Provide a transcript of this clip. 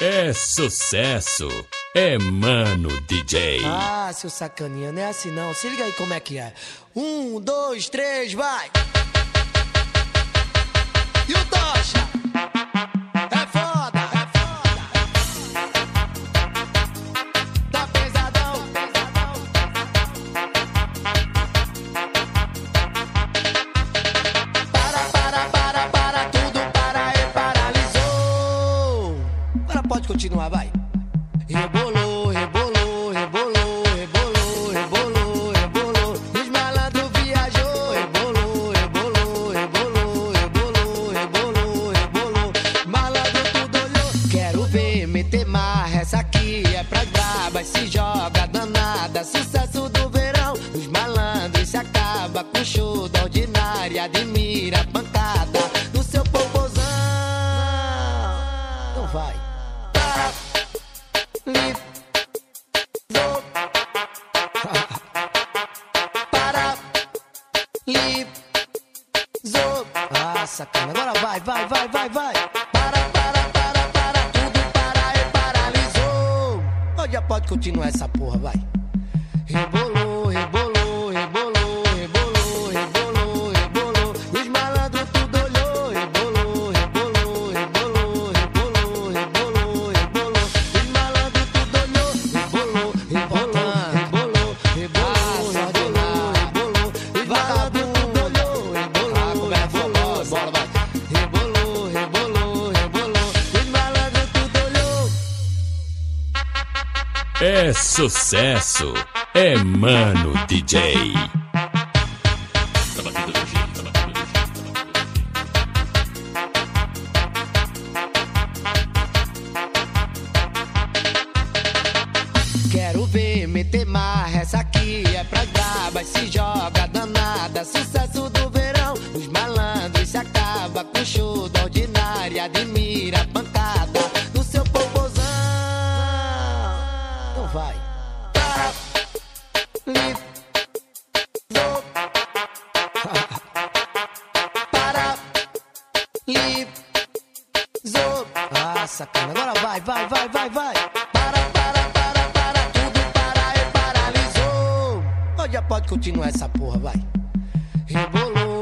É sucesso, é Mano DJ. Ah, seu sacaninha, não é assim não. Se liga aí como é que é. 1, 2, 3, vai! E o Tocha? É foda, é foda. Tá pesadão, pesadão. Para, tudo para e paralisou. Agora pode continuar, vai. Rebolou, rebolou, rebolou, rebolou, rebolou, rebolou. Os malandros viajou. Rebolou, rebolou, rebolou, rebolou, rebolou, rebolou. Malandro tudo olhou. Quero ver meter marra, essa aqui é pra braba. Se joga danada, sucesso do verão. Os malandros se acaba com show da ordinária. Admira a pancada do seu popozão. Então vai. Paralisou. Ah, sacana. Agora vai. Para, tudo para e paralisou. Ou já pode continuar essa porra, vai. Rebolou, rebolou, rebolou, rebolou, rebolou, rebolou. Os malandros tudo olhou. Rebolou, rebolou, rebolou, rebolou, rebolou, rebolou. Os malandros tudo olhou. Rebolou, rebolou, rebolou, rebolou, rebolou, rebolou. Os malandros tudo olhou. Rebolou, rebolou, bora, vai. Rebolou, rebolou, rebolou. Os malandros tudo olhou. É sucesso, é Mano DJ. Quero ver meter marra, essa aqui é pra braba. Se joga danada, sucesso do verão. Os malandros se acaba com show da ordinária. Admira a pancada do seu popozão. Então vai. Paralisou. Ah, sacana. Agora vai. Para, tudo para e paralisou. Ou já pode continuar essa porra, vai. Rebolou.